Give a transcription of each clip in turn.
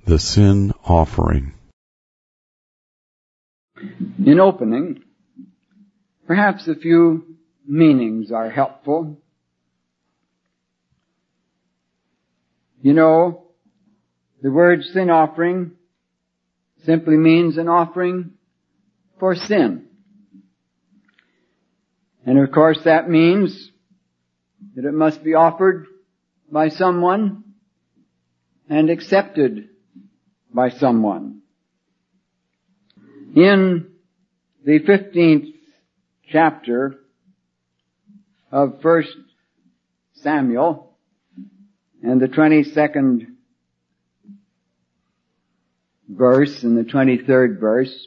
the sin offering. In opening, perhaps a few meanings are helpful. You know, the word sin offering simply means an offering for sin. And of course that means that it must be offered by someone and accepted by someone. In the 15th chapter of 1 Samuel and the 22nd verse and the 23rd verse,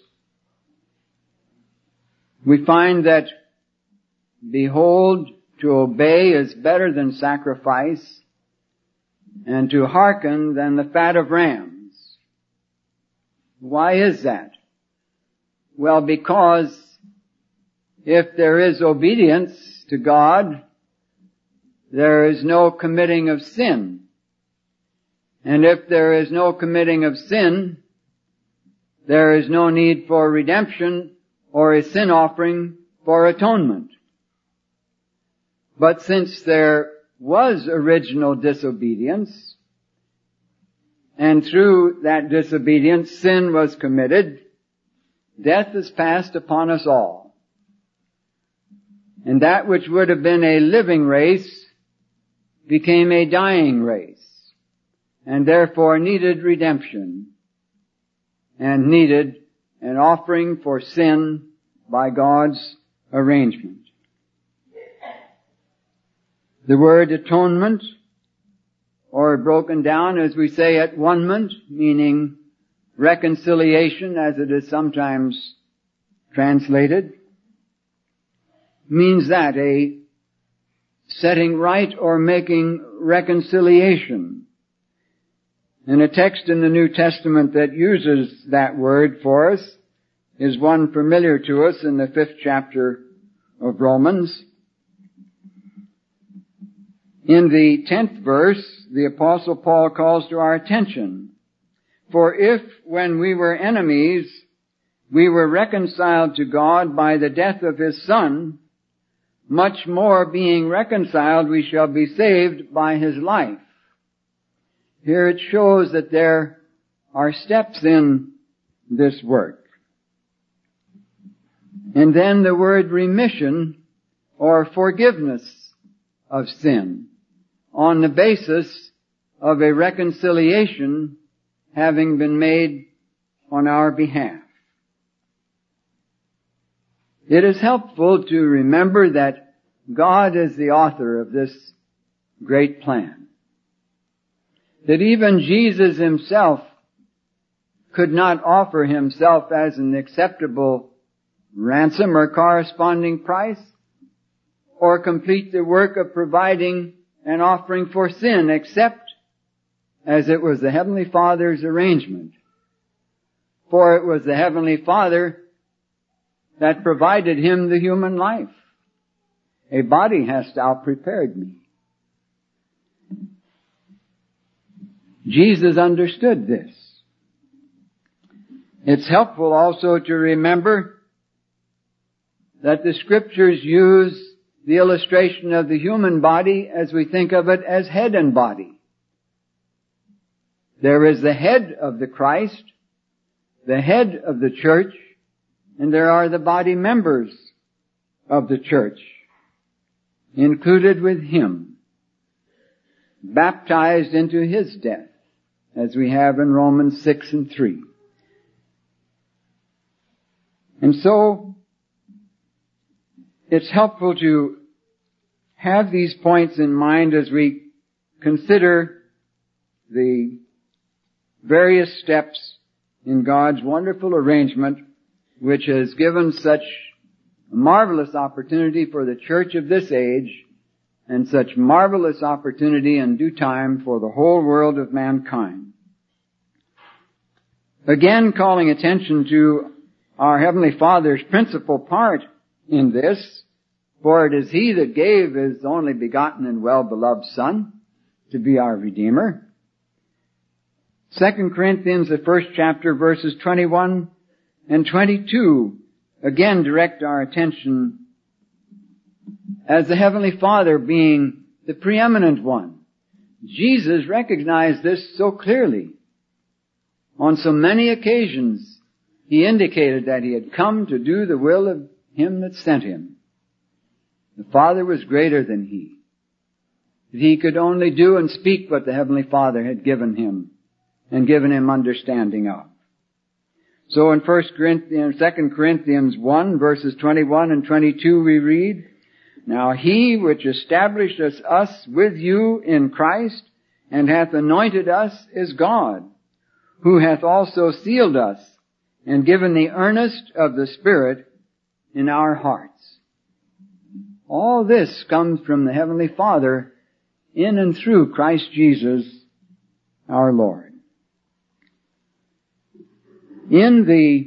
we find that, behold, to obey is better than sacrifice, and to hearken than the fat of rams. Why is that? Well, because if there is obedience to God, there is no committing of sin. And if there is no committing of sin, there is no need for redemption or a sin offering for atonement. But since there was original disobedience, and through that disobedience sin was committed, death is passed upon us all. And that which would have been a living race became a dying race, and therefore needed redemption, and needed an offering for sin by God's arrangement. The word atonement, or broken down as we say at one-ment, meaning reconciliation as it is sometimes translated, means that a setting right or making reconciliation. And a text in the New Testament that uses that word for us is one familiar to us in the 5th chapter of Romans. In the 10th verse, the Apostle Paul calls to our attention, for if, when we were enemies, we were reconciled to God by the death of His Son, much more being reconciled we shall be saved by His life. Here it shows that there are steps in this work. And then the word remission, or forgiveness of sin, on the basis of a reconciliation having been made on our behalf. It is helpful to remember that God is the author of this great plan. That even Jesus Himself could not offer Himself as an acceptable ransom or corresponding price, or complete the work of providing an offering for sin, except as it was the Heavenly Father's arrangement. For it was the Heavenly Father that provided Him the human life. A body hast Thou prepared me. Jesus understood this. It's helpful also to remember that the Scriptures use the illustration of the human body as we think of it as head and body. There is the head of the Christ, the head of the church, and there are the body members of the church, included with Him, baptized into His death, as we have in Romans 6:3. And so, it's helpful to have these points in mind as we consider the various steps in God's wonderful arrangement, which has given such a marvelous opportunity for the church of this age, and such marvelous opportunity in due time for the whole world of mankind. Again, calling attention to our Heavenly Father's principal part in this, for it is He that gave His only begotten and well-beloved Son to be our Redeemer. 2 Corinthians, the first chapter, verses 21 and 22, again direct our attention as the Heavenly Father being the preeminent one. Jesus recognized this so clearly. On so many occasions, He indicated that He had come to do the will of Him that sent Him. The Father was greater than He. He could only do and speak what the Heavenly Father had given Him and given Him understanding of. So in 2 Corinthians 1, verses 21 and 22, we read, "Now He which established us with you in Christ and hath anointed us is God, who hath also sealed us and given the earnest of the Spirit in our hearts." All this comes from the Heavenly Father in and through Christ Jesus our Lord. In the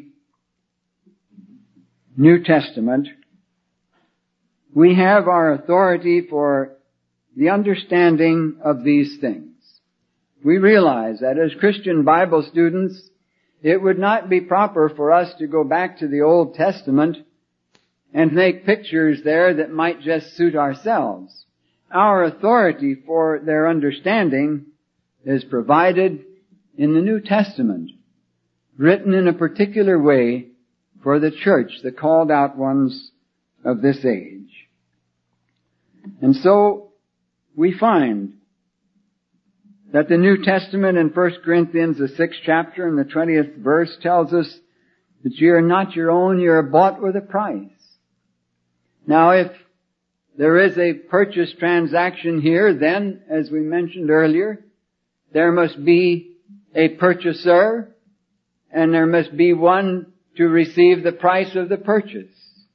New Testament, we have our authority for the understanding of these things. We realize that as Christian Bible students, it would not be proper for us to go back to the Old Testament and make pictures there that might just suit ourselves. Our authority for their understanding is provided in the New Testament, written in a particular way for the church, the called out ones of this age. And so we find that the New Testament in 1 Corinthians, the 6th chapter and the 20th verse tells us that you are not your own, you are bought with a price. Now if there is a purchase transaction here, then, as we mentioned earlier, there must be a purchaser and there must be one to receive the price of the purchase.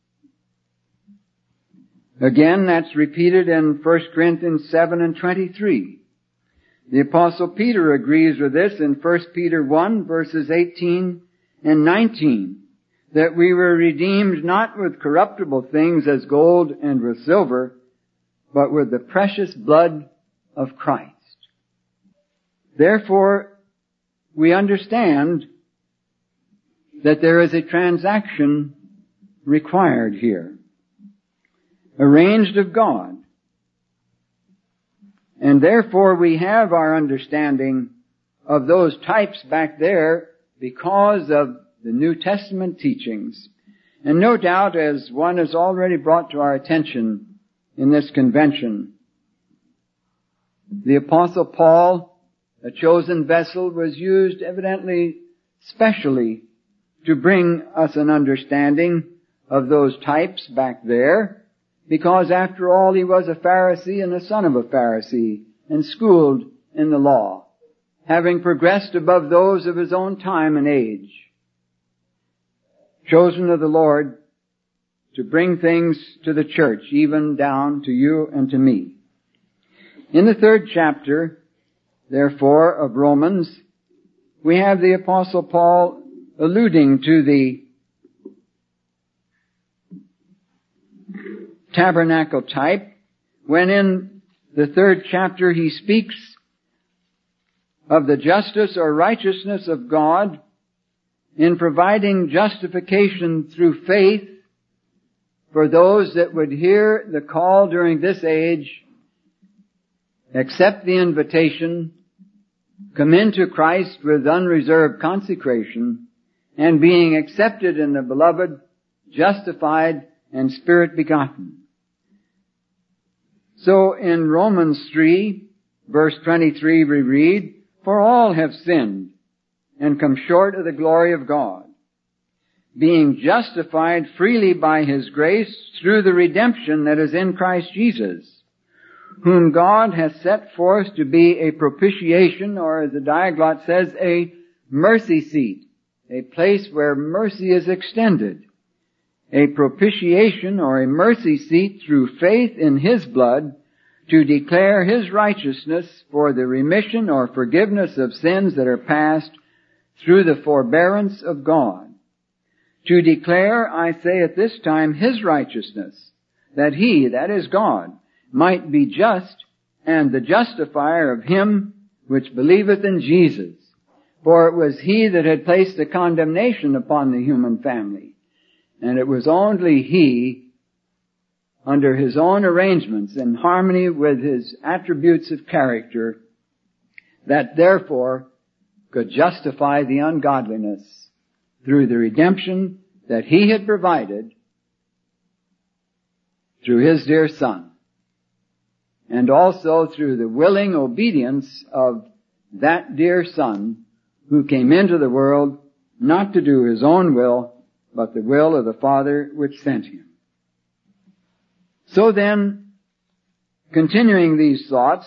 Again, that's repeated in 1 Corinthians 7 and 23. The Apostle Peter agrees with this in 1 Peter 1 verses 18 and 19, that we were redeemed not with corruptible things as gold and with silver, but with the precious blood of Christ. Therefore, we understand that there is a transaction required here, arranged of God. And therefore we have our understanding of those types back there because of the New Testament teachings. And no doubt, as one has already brought to our attention in this convention, the Apostle Paul, a chosen vessel, was used evidently specially to bring us an understanding of those types back there, because after all he was a Pharisee and a son of a Pharisee and schooled in the law, having progressed above those of his own time and age, chosen of the Lord to bring things to the church, even down to you and to me. In the 3rd chapter, therefore, of Romans, we have the Apostle Paul alluding to the tabernacle type, when in the 3rd chapter he speaks of the justice or righteousness of God in providing justification through faith for those that would hear the call during this age, accept the invitation, come into Christ with unreserved consecration, and being accepted in the Beloved, justified, and Spirit begotten. So in Romans 3, verse 23 we read, "For all have sinned and come short of the glory of God, being justified freely by His grace through the redemption that is in Christ Jesus, whom God hath set forth to be a propitiation," or as the Diaglott says, a mercy seat, a place where mercy is extended. A propitiation or a mercy seat through faith in His blood to declare His righteousness for the remission or forgiveness of sins that are past through the forbearance of God. To declare, I say at this time, His righteousness, that He, that is God, might be just and the justifier of him which believeth in Jesus, For it was He that had placed the condemnation upon the human family. And it was only He, under His own arrangements, in harmony with His attributes of character, that therefore could justify the ungodliness through the redemption that He had provided through His dear Son, and also through the willing obedience of that dear Son who came into the world not to do His own will, but the will of the Father which sent Him. So then, continuing these thoughts,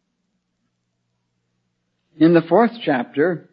in the 4th chapter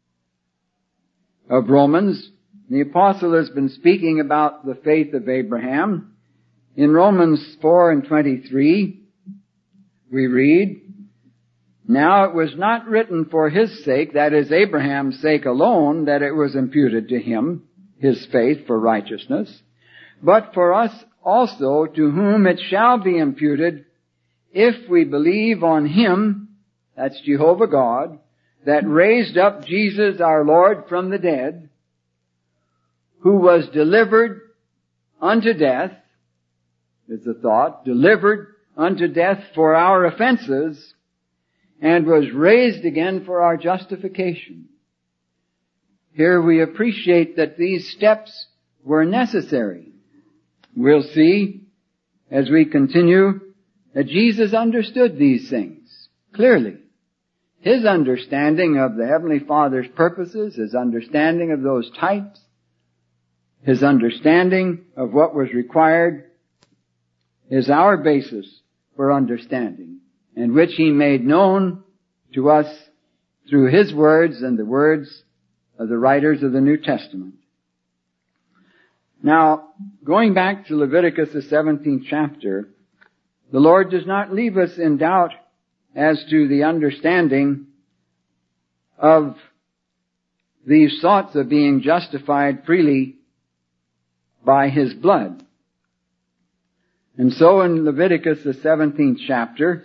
of Romans, the apostle has been speaking about the faith of Abraham. In Romans 4:23, we read, "Now it was not written for his sake, that is Abraham's sake alone, that it was imputed to him, his faith for righteousness, but for us also, to whom it shall be imputed, if we believe on Him," that's Jehovah God, "that raised up Jesus our Lord from the dead, who was delivered unto death," is the thought, "delivered unto death for our offenses, and was raised again for our justification." Here we appreciate that these steps were necessary. We'll see, as we continue, that Jesus understood these things clearly. His understanding of the Heavenly Father's purposes, His understanding of those types, His understanding of what was required, is our basis for understanding, and which He made known to us through His words and the words of the writers of the New Testament. Now, going back to Leviticus the 17th chapter, the Lord does not leave us in doubt as to the understanding of these thoughts of being justified freely by His blood. And so in Leviticus the 17th chapter,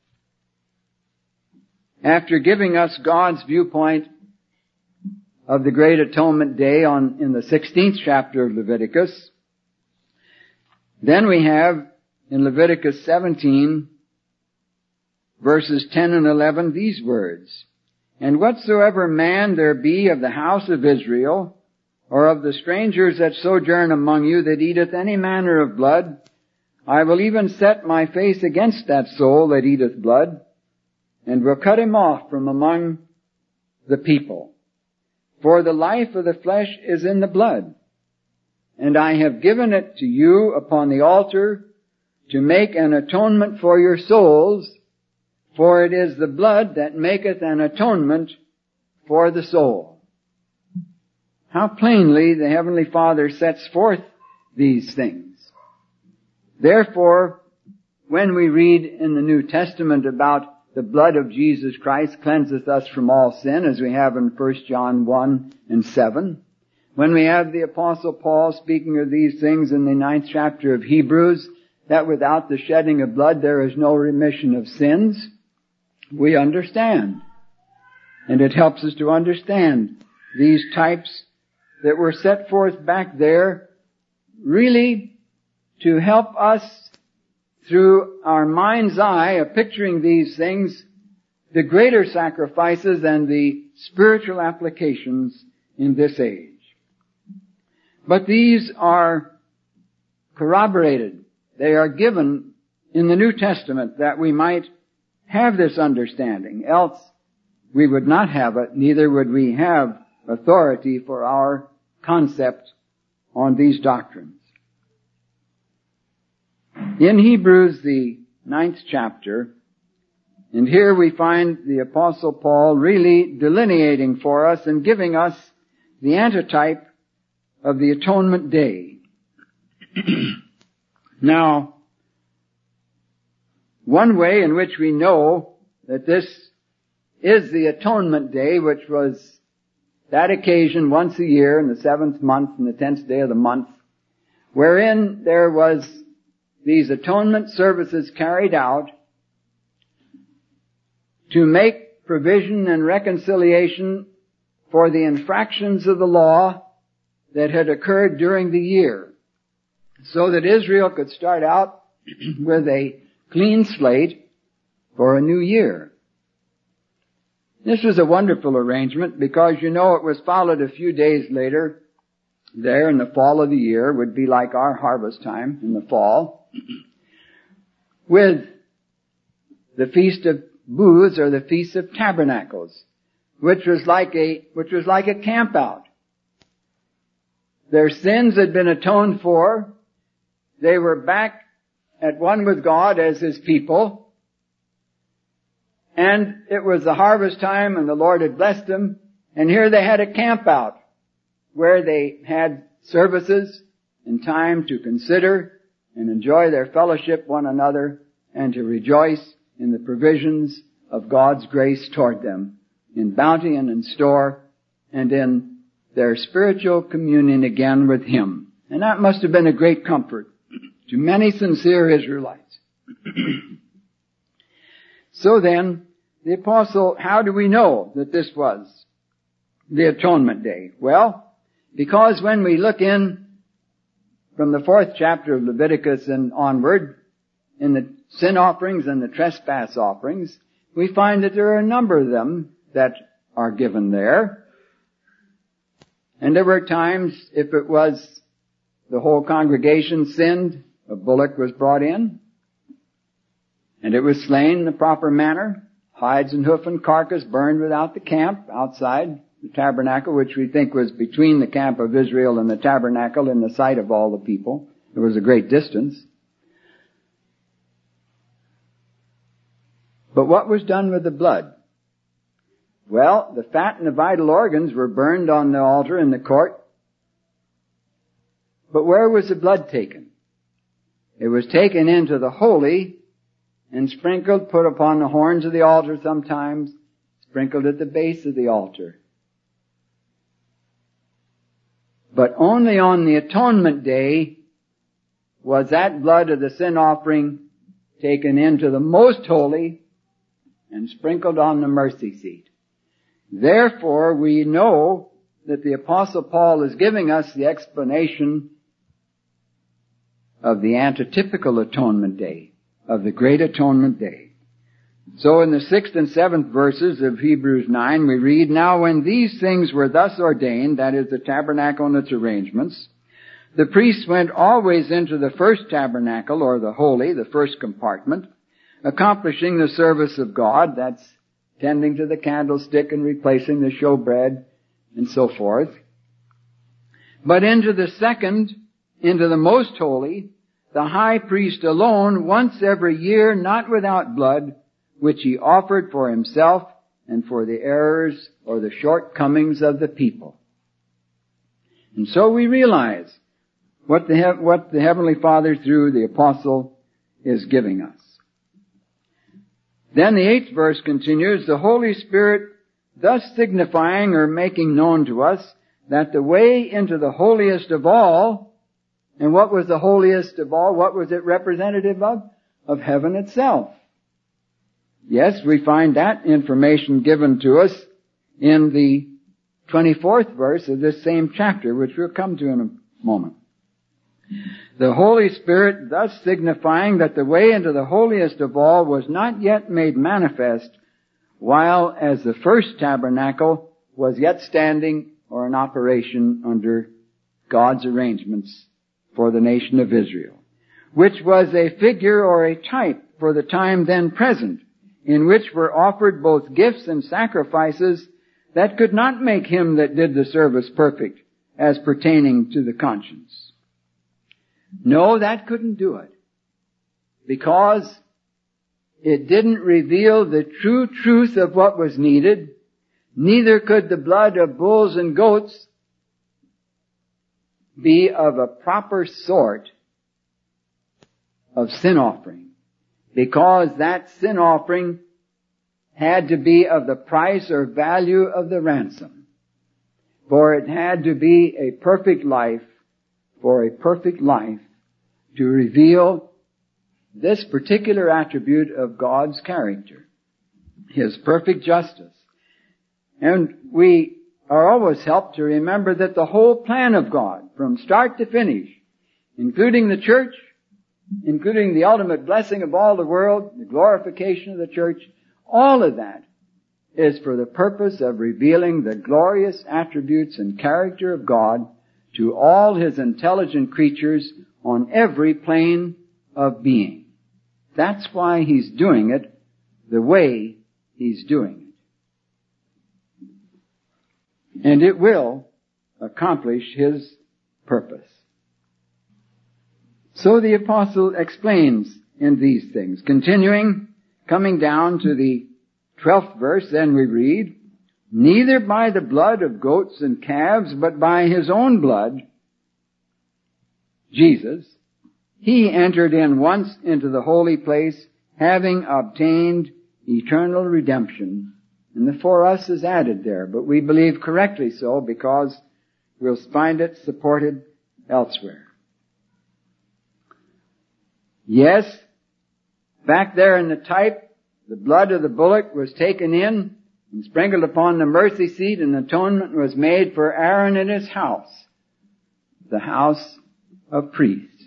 after giving us God's viewpoint of the Great Atonement Day in the 16th chapter of Leviticus, then we have in Leviticus 17 verses 10 and 11 these words, "And whatsoever man there be of the house of Israel, or of the strangers that sojourn among you, that eateth any manner of blood, I will even set my face against that soul that eateth blood, and will cut him off from among the people. For the life of the flesh is in the blood, and I have given it to you upon the altar to make an atonement for your souls, for it is the blood that maketh an atonement for the soul." How plainly the Heavenly Father sets forth these things. Therefore, when we read in the New Testament about the blood of Jesus Christ cleanseth us from all sin, as we have in 1 John 1 and 7, when we have the Apostle Paul speaking of these things in the 9th chapter of Hebrews, that without the shedding of blood there is no remission of sins, we understand. And it helps us to understand these types that were set forth back there, really to help us through our mind's eye of picturing these things, the greater sacrifices and the spiritual applications in this age. But these are corroborated. They are given in the New Testament that we might have this understanding. Else we would not have it, neither would we have authority for our concept on these doctrines. In Hebrews, the 9th chapter, and here we find the Apostle Paul really delineating for us and giving us the antitype of the Atonement Day. Now, one way in which we know that this is the Atonement Day, which was that occasion once a year in the 7th month and the 10th day of the month, wherein there was these atonement services carried out to make provision and reconciliation for the infractions of the law that had occurred during the year, so that Israel could start out with a clean slate for a new year. This was a wonderful arrangement because, it was followed a few days later, there in the fall of the year, would be like our harvest time in the fall, with the Feast of Booths, or the Feast of Tabernacles, which was like a camp out. Their sins had been atoned for. They were back at one with God as His people. And it was the harvest time, and the Lord had blessed them. And here they had a camp out where they had services and time to consider and enjoy their fellowship one another, and to rejoice in the provisions of God's grace toward them, in bounty and in store, and in their spiritual communion again with Him. And that must have been a great comfort to many sincere Israelites. So then, the apostle, how do we know that this was the Atonement Day? Well, because when we look in from the 4th chapter of Leviticus and onward, in the sin offerings and the trespass offerings, we find that there are a number of them that are given there. And there were times, if it was the whole congregation sinned, a bullock was brought in, and it was slain in the proper manner, hides and hoof and carcass burned without the camp, outside the tabernacle, which we think was between the camp of Israel and the tabernacle in the sight of all the people. There was a great distance. But what was done with the blood? Well, the fat and the vital organs were burned on the altar in the court. But where was the blood taken? It was taken into the holy and sprinkled, put upon the horns of the altar sometimes, sprinkled at the base of the altar. But only on the Atonement Day was that blood of the sin offering taken into the most holy and sprinkled on the mercy seat. Therefore, we know that the Apostle Paul is giving us the explanation of the antitypical Atonement Day, of the Great Atonement Day. So in the 6th and 7th verses of Hebrews 9, we read, "Now when these things were thus ordained," that is the tabernacle and its arrangements, "the priests went always into the first tabernacle, or the holy, the first compartment, accomplishing the service of God," that's tending to the candlestick and replacing the showbread and so forth. "But into the second, into the most holy, the high priest alone, once every year, not without blood, which he offered for himself and for the errors or the shortcomings of the people." And so we realize what the Heavenly Father through the Apostle is giving us. Then the 8th verse continues, "The Holy Spirit thus signifying or making known to us that the way into the holiest of all," and what was the holiest of all? What was it representative of? Of heaven itself. Yes, we find that information given to us in the 24th verse of this same chapter, which we'll come to in a moment. "The Holy Spirit thus signifying that the way into the holiest of all was not yet made manifest, while as the first tabernacle was yet standing or in operation under God's arrangements for the nation of Israel, which was a figure or a type for the time then present, in which were offered both gifts and sacrifices that could not make him that did the service perfect as pertaining to the conscience." No, that couldn't do it, because it didn't reveal the true truth of what was needed. Neither could the blood of bulls and goats be of a proper sort of sin offering, because that sin offering had to be of the price or value of the ransom. For it had to be a perfect life, for a perfect life, to reveal this particular attribute of God's character, His perfect justice. And we are always helped to remember that the whole plan of God, from start to finish, including the church, including the ultimate blessing of all the world, the glorification of the church, all of that is for the purpose of revealing the glorious attributes and character of God to all His intelligent creatures on every plane of being. That's why He's doing it the way He's doing it. And it will accomplish His purpose. So the apostle explains in these things. Continuing, coming down to the 12th verse, then we read, neither by the blood of goats and calves, but by His own blood, Jesus, He entered in once into the holy place, having obtained eternal redemption. And the for us is added there, but we believe correctly so because we'll find it supported elsewhere. Yes, back there in the type, the blood of the bullock was taken in and sprinkled upon the mercy seat, and atonement was made for Aaron and his house, the house of priests.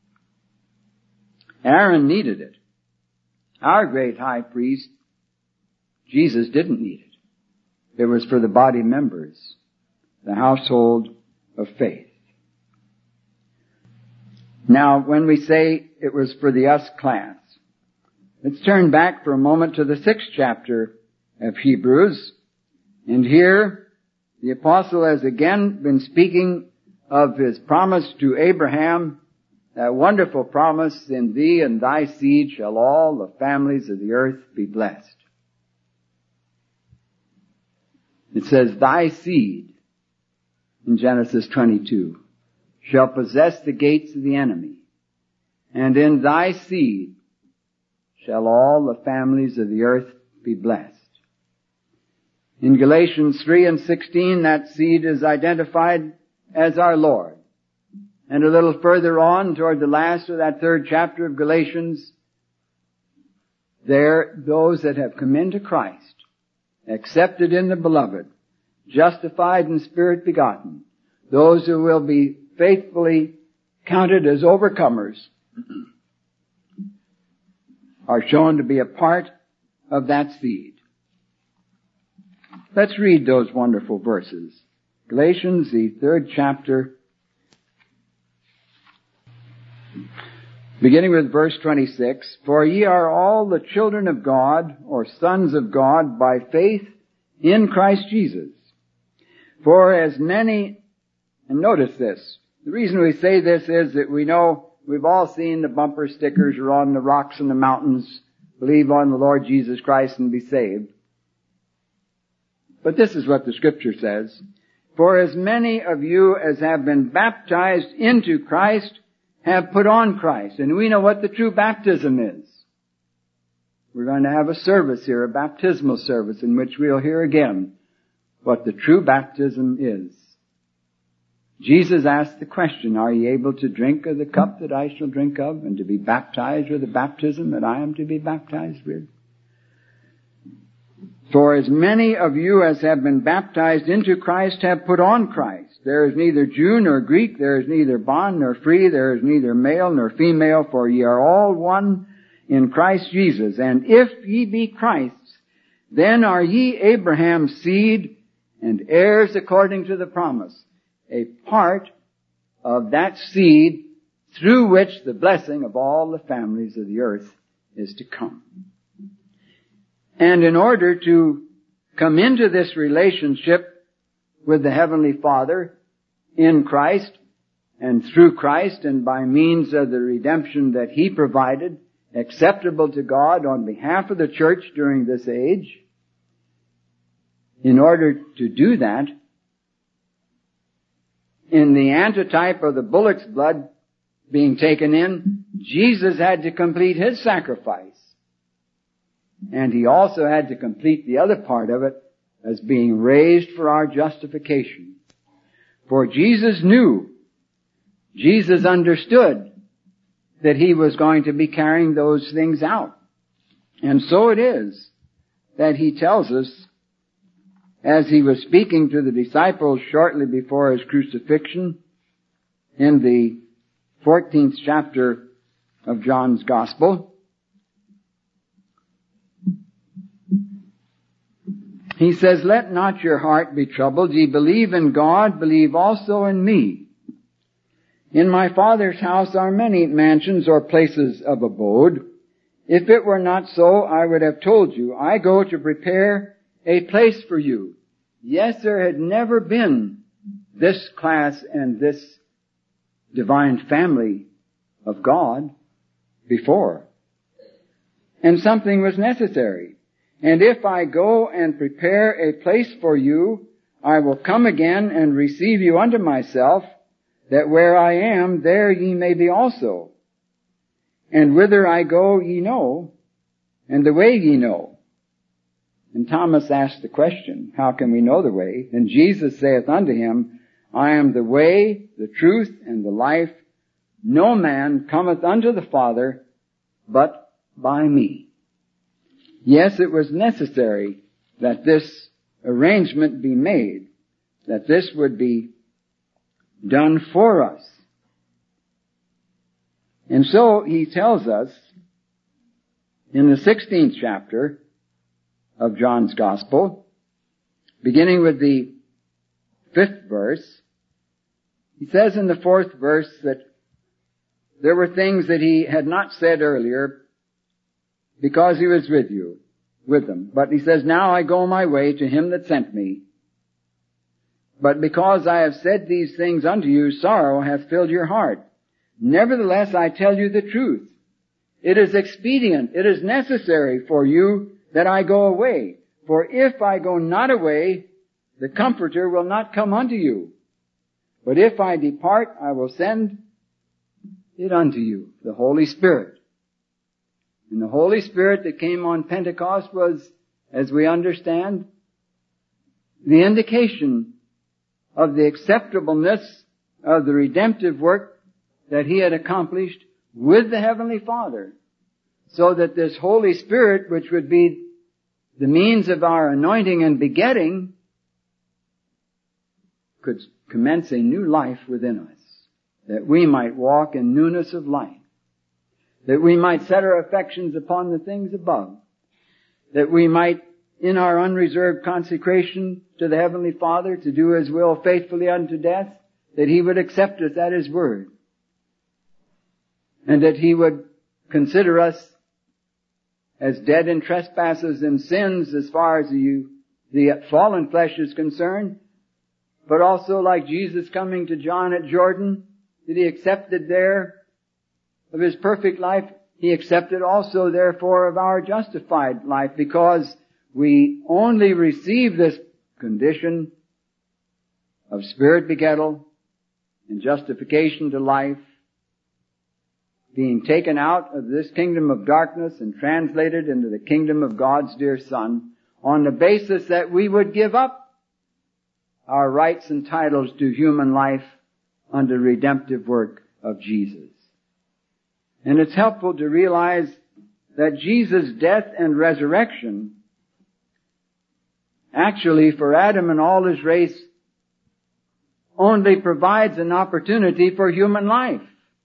Aaron needed it. Our great high priest, Jesus, didn't need it. It was for the body members, the household of faith. Now, when we say it was for the us class, let's turn back for a moment to the 6th chapter of Hebrews. And here, the apostle has again been speaking of his promise to Abraham, that wonderful promise, in thee and thy seed shall all the families of the earth be blessed. It says, thy seed, in Genesis 22, shall possess the gates of the enemy, and in thy seed shall all the families of the earth be blessed. In Galatians 3 and 16, that seed is identified as our Lord. And a little further on, toward the last of that 3rd chapter of Galatians, there, those that have come into Christ, accepted in the beloved, justified in spirit begotten, those who will be faithfully counted as overcomers, are shown to be a part of that seed. Let's read those wonderful verses. Galatians, the 3rd chapter, beginning with verse 26, for ye are all the children of God, or sons of God, by faith in Christ Jesus. For as many, and notice this, the reason we say this is that we know we've all seen the bumper stickers or on the rocks and the mountains, believe on the Lord Jesus Christ and be saved. But this is what the scripture says, for as many of you as have been baptized into Christ have put on Christ. And we know what the true baptism is. We're going to have a service here, a baptismal service, in which we'll hear again what the true baptism is. Jesus asked the question, are ye able to drink of the cup that I shall drink of, and to be baptized with the baptism that I am to be baptized with? For as many of you as have been baptized into Christ have put on Christ. There is neither Jew nor Greek, there is neither bond nor free, there is neither male nor female, for ye are all one in Christ Jesus. And if ye be Christ's, then are ye Abraham's seed and heirs according to the promise. A part of that seed through which the blessing of all the families of the earth is to come. And in order to come into this relationship with the Heavenly Father in Christ and through Christ and by means of the redemption that He provided, acceptable to God on behalf of the church during this age, in order to do that, in the antitype of the bullock's blood being taken in, Jesus had to complete His sacrifice. And He also had to complete the other part of it as being raised for our justification. For Jesus knew, Jesus understood that He was going to be carrying those things out. And so it is that He tells us as he was speaking to the disciples shortly before his crucifixion in the 14th chapter of John's Gospel. He says, "Let not your heart be troubled. Ye believe in God, believe also in me. In my Father's house are many mansions or places of abode. If it were not so, I would have told you. I go to prepare a place for you." Yes, there had never been this class and this divine family of God before. And something was necessary. "And if I go and prepare a place for you, I will come again and receive you unto myself, that where I am, there ye may be also. And whither I go ye know, and the way ye know." And Thomas asked the question, "How can we know the way?" And Jesus saith unto him, "I am the way, the truth, and the life. No man cometh unto the Father but by me." Yes, it was necessary that this arrangement be made, that this would be done for us. And so he tells us in the 16th chapter of John's Gospel, beginning with the 5th verse, he says in the 4th verse that there were things that he had not said earlier because he was with them. But he says, "Now I go my way to him that sent me. But because I have said these things unto you, sorrow hath filled your heart. Nevertheless, I tell you the truth. It is expedient, it is necessary for you that I go away. For if I go not away, the Comforter will not come unto you. But if I depart, I will send it unto you," the Holy Spirit. And the Holy Spirit that came on Pentecost was, as we understand, the indication of the acceptableness of the redemptive work that he had accomplished with the Heavenly Father. So that this Holy Spirit, which would be the means of our anointing and begetting, could commence a new life within us, that we might walk in newness of life, that we might set our affections upon the things above, that we might, in our unreserved consecration to the Heavenly Father, to do His will faithfully unto death, that He would accept us at His word, and that He would consider us as dead in trespasses and sins as far as the fallen flesh is concerned, but also like Jesus coming to John at Jordan, that He accepted there of His perfect life, He accepted also therefore of our justified life, because we only receive this condition of spirit begettal and justification to life, being taken out of this kingdom of darkness and translated into the kingdom of God's dear Son, on the basis that we would give up our rights and titles to human life under the redemptive work of Jesus. And it's helpful to realize that Jesus' death and resurrection actually for Adam and all his race only provides an opportunity for human life.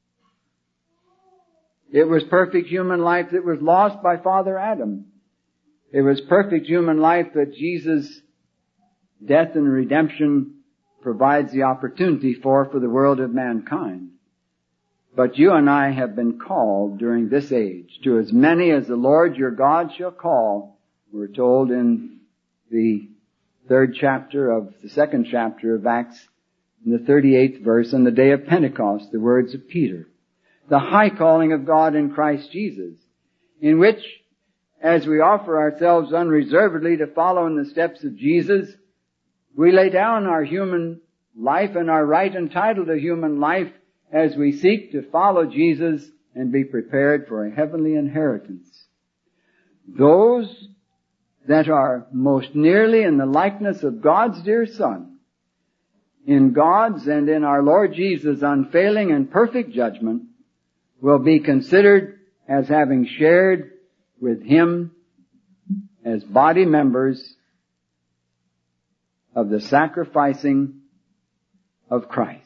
It was perfect human life that was lost by Father Adam. It was perfect human life that Jesus' death and redemption provides the opportunity for the world of mankind. But you and I have been called during this age to as many as the Lord your God shall call. We're told in the 3rd chapter of the 2nd chapter of Acts, in the 38th verse, on the day of Pentecost, the words of Peter. The high calling of God in Christ Jesus, in which, as we offer ourselves unreservedly to follow in the steps of Jesus, we lay down our human life and our right and title to human life as we seek to follow Jesus and be prepared for a heavenly inheritance. Those that are most nearly in the likeness of God's dear Son, in God's and in our Lord Jesus' unfailing and perfect judgment, will be considered as having shared with Him as body members of the sacrificing of Christ.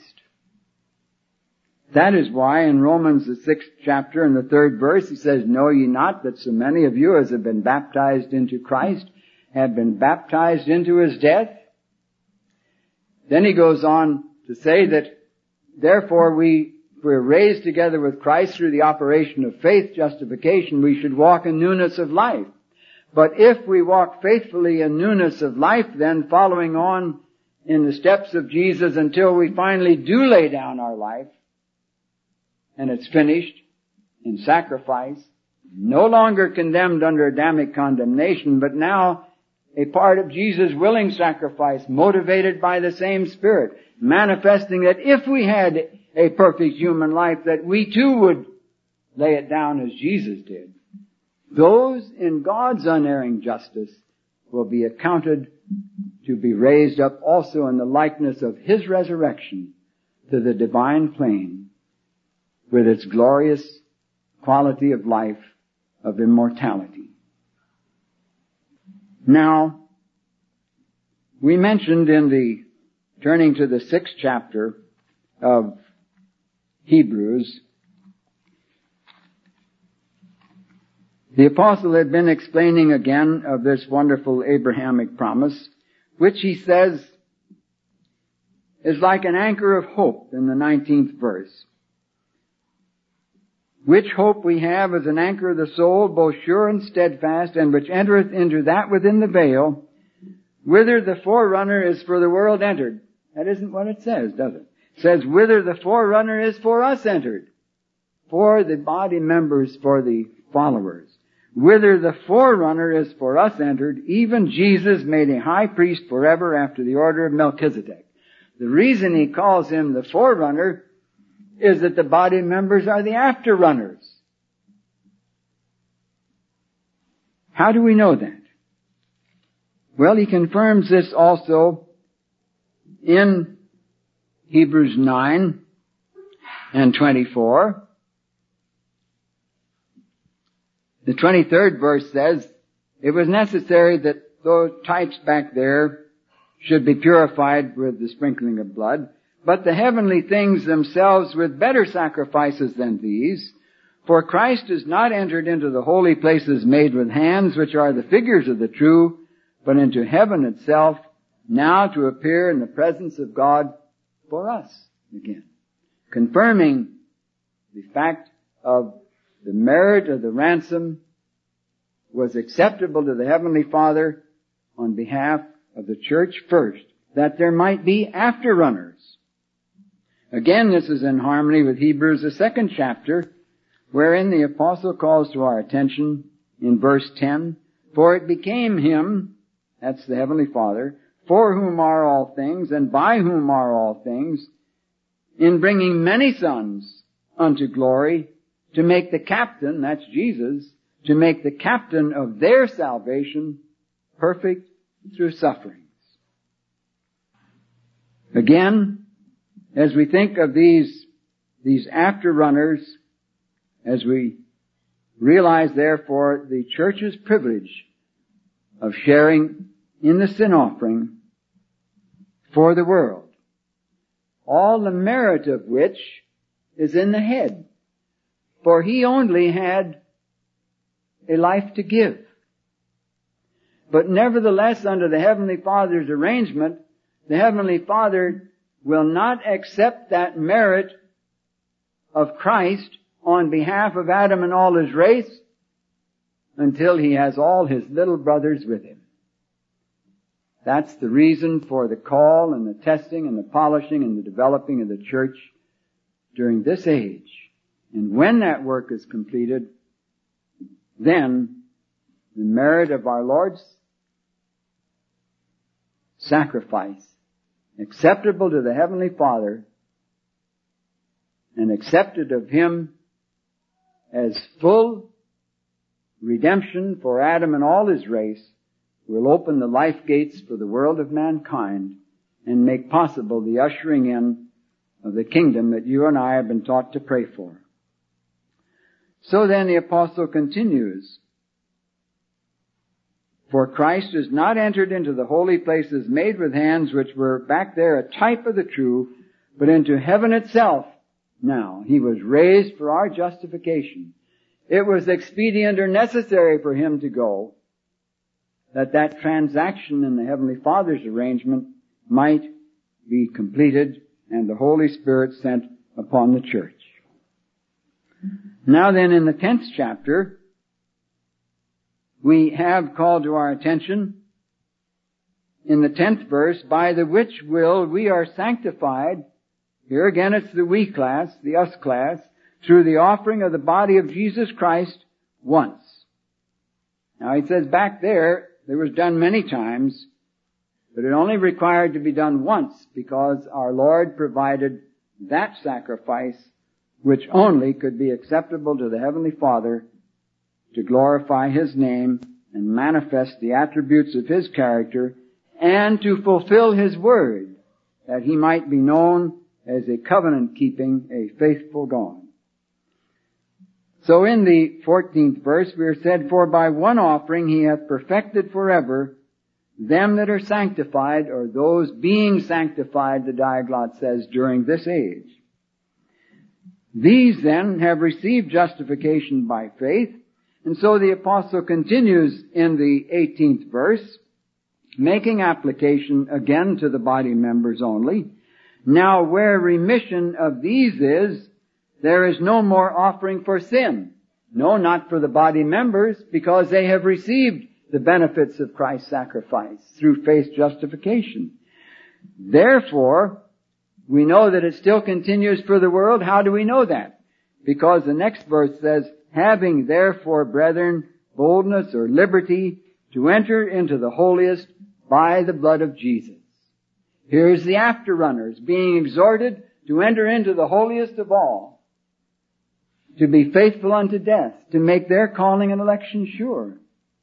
That is why in Romans the 6th chapter and the 3rd verse he says, "Know ye not that so many of you as have been baptized into Christ have been baptized into his death?" Then he goes on to say that therefore we're raised together with Christ through the operation of faith, justification, we should walk in newness of life. But if we walk faithfully in newness of life, then following on in the steps of Jesus until we finally do lay down our life, and it's finished in sacrifice, no longer condemned under Adamic condemnation, but now a part of Jesus' willing sacrifice, motivated by the same Spirit, manifesting that if we had a perfect human life, that we too would lay it down as Jesus did. Those in God's unerring justice will be accounted to be raised up also in the likeness of his resurrection to the divine plane with its glorious quality of life, of immortality. Now, we mentioned turning to the 6th chapter of Hebrews, the apostle had been explaining again of this wonderful Abrahamic promise, which he says is like an anchor of hope in the 19th verse. Which hope we have as an anchor of the soul, both sure and steadfast, and which entereth into that within the veil, whither the forerunner is for the world entered. That isn't what it says, does it? It says, whither the forerunner is for us entered. For the body members, for the followers. Whither the forerunner is for us entered, even Jesus made a high priest forever after the order of Melchizedek. The reason he calls him the forerunner is that the body members are the afterrunners. How do we know that? Well, he confirms this also in Hebrews 9 and 24. The 23rd verse says, it was necessary that those types back there should be purified with the sprinkling of blood, but the heavenly things themselves with better sacrifices than these. For Christ has not entered into the holy places made with hands, which are the figures of the true, but into heaven itself, now to appear in the presence of God for us again. Confirming the fact of the merit of the ransom was acceptable to the Heavenly Father on behalf of the church first, that there might be afterrunners. Again, this is in harmony with Hebrews, the 2nd chapter, wherein the apostle calls to our attention in verse 10, for it became him, that's the Heavenly Father, for whom are all things and by whom are all things, in bringing many sons unto glory, to make the captain, that's Jesus, to make the captain of their salvation perfect through sufferings. Again, as we think of these afterrunners, as we realize therefore the church's privilege of sharing in the sin offering for the world, all the merit of which is in the head, for he only had a life to give. But nevertheless, under the Heavenly Father's arrangement, the Heavenly Father will not accept that merit of Christ on behalf of Adam and all his race until he has all his little brothers with him. That's the reason for the call and the testing and the polishing and the developing of the church during this age. And when that work is completed, then the merit of our Lord's sacrifice, acceptable to the Heavenly Father and accepted of him as full redemption for Adam and all his race, will open the life gates for the world of mankind and make possible the ushering in of the kingdom that you and I have been taught to pray for. So then the apostle continues, For Christ is not entered into the holy places made with hands, which were back there a type of the true, but into heaven itself. Now, he was raised for our justification. It was expedient or necessary for him to go, that transaction in the Heavenly Father's arrangement might be completed and the Holy Spirit sent upon the church. Now then, in the 10th chapter, we have called to our attention in the 10th verse, by the which will we are sanctified. Here again it's the we class, the us class, through the offering of the body of Jesus Christ once. Now he says back there, it was done many times, but it only required to be done once because our Lord provided that sacrifice which only could be acceptable to the Heavenly Father to glorify His name and manifest the attributes of His character and to fulfill His word, that He might be known as a covenant-keeping, a faithful God. So in the 14th verse we are said, for by one offering He hath perfected forever them that are sanctified, or those being sanctified, the Diaglott says, during this age. These then have received justification by faith, and so the apostle continues in the 18th verse, making application again to the body members only. Now where remission of these is, there is no more offering for sin. No, not for the body members, because they have received the benefits of Christ's sacrifice through faith justification. Therefore, we know that it still continues for the world. How do we know that? Because the next verse says, having therefore, brethren, boldness or liberty to enter into the holiest by the blood of Jesus. Here's the afterrunners being exhorted to enter into the holiest of all, to be faithful unto death, to make their calling and election sure,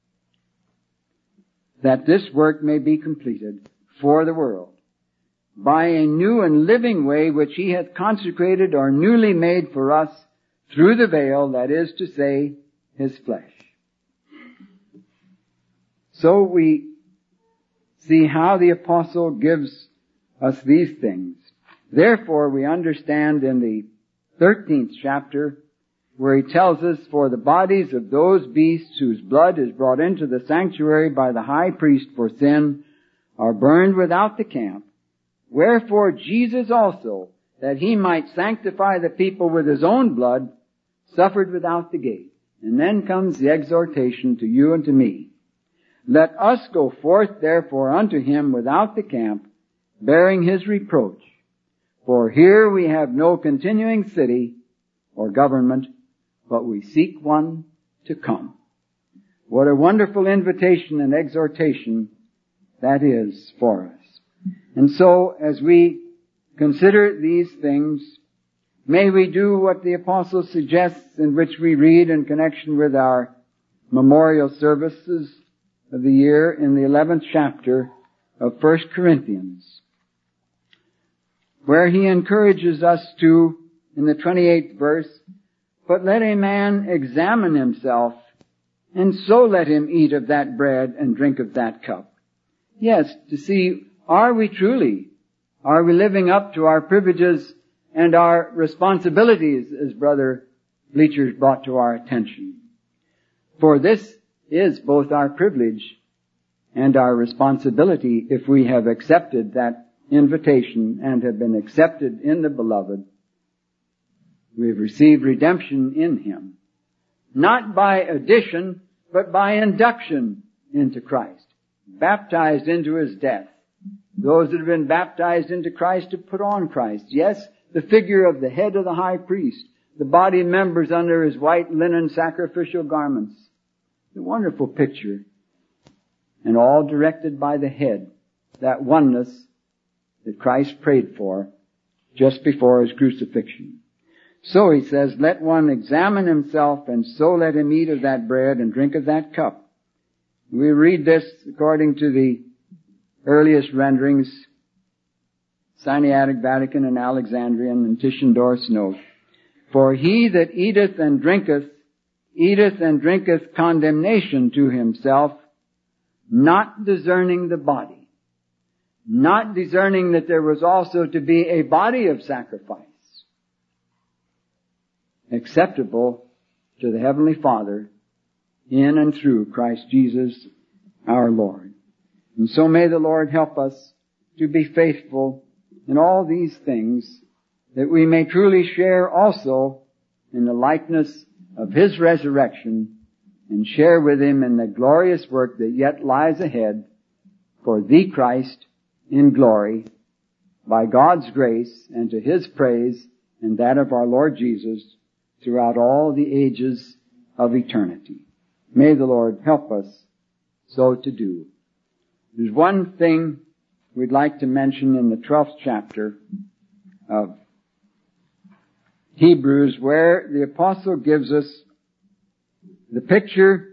that this work may be completed for the world by a new and living way which He hath consecrated or newly made for us through the veil, that is to say, His flesh. So we see how the apostle gives us these things. Therefore we understand in the 13th chapter where he tells us, for the bodies of those beasts whose blood is brought into the sanctuary by the high priest for sin are burned without the camp. Wherefore Jesus also, that He might sanctify the people with His own blood, suffered without the gate. And then comes the exhortation to you and to me. Let us go forth therefore unto Him without the camp, bearing His reproach. For here we have no continuing city or government, but we seek one to come. What a wonderful invitation and exhortation that is for us. And so, as we consider these things, may we do what the apostle suggests, in which we read in connection with our memorial services of the year in the 11th chapter of 1 Corinthians, where he encourages us to, in the 28th verse, but let a man examine himself, and so let him eat of that bread and drink of that cup. Yes, to see, are we living up to our privileges and our responsibilities, as Brother Bleachers brought to our attention? For this is both our privilege and our responsibility if we have accepted that invitation and have been accepted in the Beloved. We have received redemption in Him, not by addition, but by induction into Christ, baptized into His death. Those that have been baptized into Christ have put on Christ. Yes, the figure of the head of the high priest, the body members under His white linen sacrificial garments. The wonderful picture, and all directed by the head, that oneness that Christ prayed for just before His crucifixion. So he says, let one examine himself, and so let him eat of that bread and drink of that cup. We read this according to the earliest renderings, Sinaitic, Vatican, and Alexandrian, and Tischendorf's note. For he that eateth and drinketh condemnation to himself, not discerning the body, not discerning that there was also to be a body of sacrifice, acceptable to the Heavenly Father in and through Christ Jesus our Lord. And so may the Lord help us to be faithful in all these things, that we may truly share also in the likeness of His resurrection and share with Him in the glorious work that yet lies ahead for the Christ in glory, by God's grace and to His praise and that of our Lord Jesus throughout all the ages of eternity. May the Lord help us so to do. There's one thing we'd like to mention in the 12th chapter of Hebrews, where the apostle gives us the picture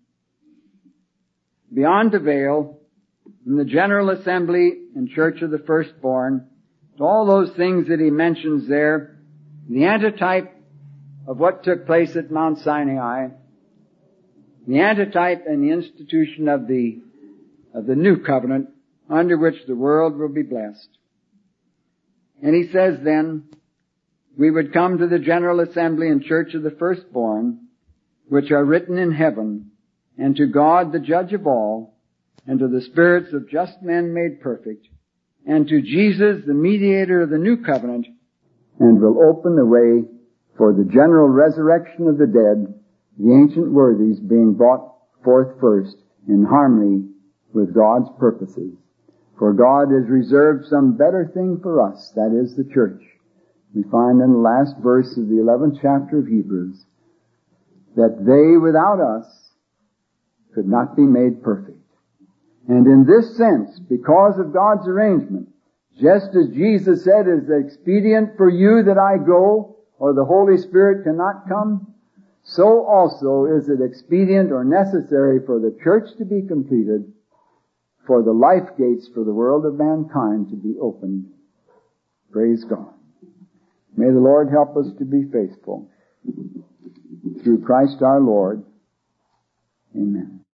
beyond the veil in the general assembly and church of the firstborn. To all those things that he mentions there, the antitype of what took place at Mount Sinai, the antitype and the institution of the new covenant under which the world will be blessed. And he says then, we would come to the general assembly and church of the firstborn, which are written in heaven, and to God the judge of all, and to the spirits of just men made perfect, and to Jesus the mediator of the new covenant, and will open the way for the general resurrection of the dead, the ancient worthies being brought forth first in harmony with God's purposes. For God has reserved some better thing for us, that is the church. We find in the last verse of the 11th chapter of Hebrews that they without us could not be made perfect. And in this sense, because of God's arrangement, just as Jesus said, it is expedient for you that I go, or the Holy Spirit cannot come, so also is it expedient or necessary for the church to be completed, for the life gates for the world of mankind to be opened. Praise God. May the Lord help us to be faithful. Through Christ our Lord. Amen.